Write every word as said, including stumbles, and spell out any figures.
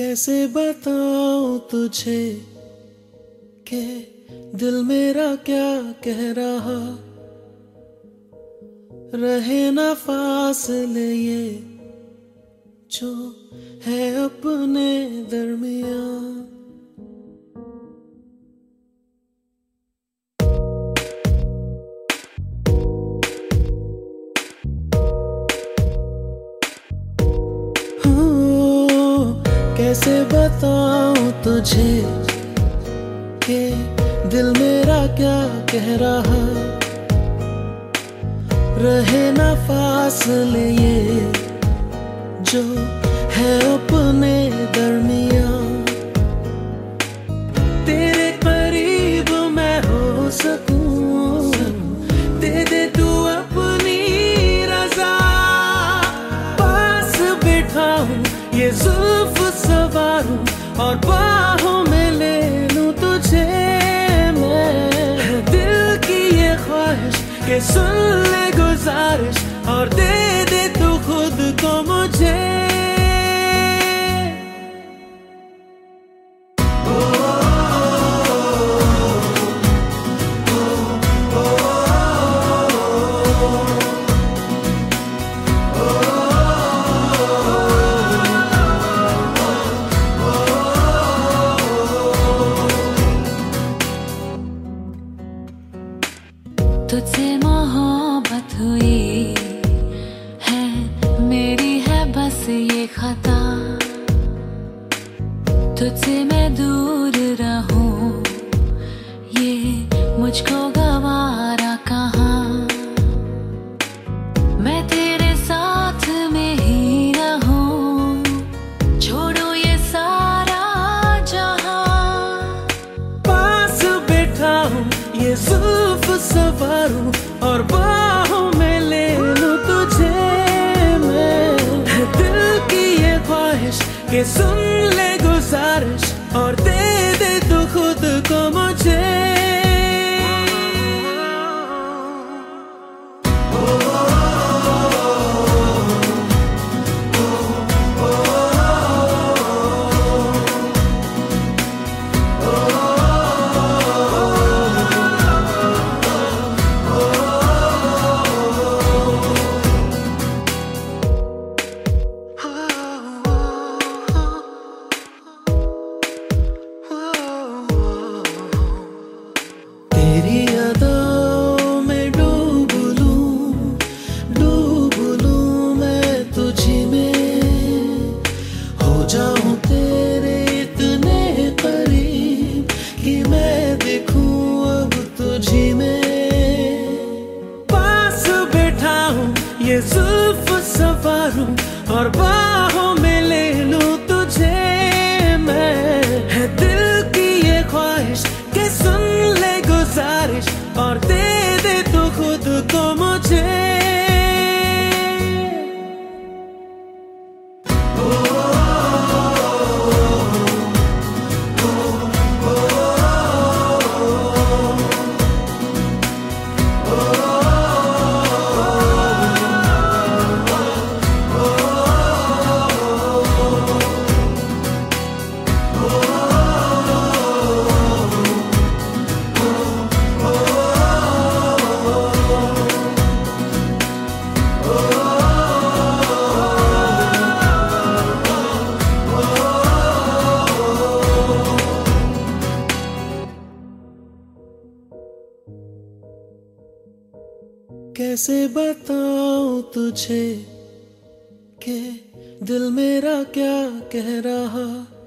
कैसे बताऊं तुझे कि दिल मेरा क्या कह रहा। रहे ना फासले ये जो है अपने दरमियां। कैसे बताऊं तुझे कि दिल मेरा क्या कह रहा। रहे ना फासले ये जो है अपने दरमियां। तेरे करीब मैं हो सकूं, दे दे तू अपनी रज़ा। पास बिठाऊं ये जुल्फ सवारूं और बाहों में ले लूं तुझे मैं। दिल की ये ख्वाहिश के सुन ले गुजारिश और दे दे तू खुद को मुझे। तुझसे मोहब्बत हुई है, मेरी है बस ये खता। तुझसे मैं दूर रहूं ये मुझको गवारा कहाँ। मैं तेरे साथ में ही रहूं, छोड़ो ये सारा जहां। पास बैठा हूँ ये जुल्फ सवारूं और बाहों में ले लूं तुझे मैं। दिल की ये ख्वाहिश कि सुन ले गुजारिश और दे दे तू खुद को मुझे। तेरी यादों में डूब लूं, डूब लूं मैं तुझी में। हो जाऊं तेरे इतने करीब कि मैं देखूं अब तुझी में। पास बैठा हूँ ये जुल्फ सवारूं और बाहों में ले लूं तुझे मैं। है दिल की ये ख्वाहिश कि सुन ले गुजारिश और दे दे तू खुद को मुझे। कैसे बताऊं तुझे कि दिल मेरा क्या कह रहा।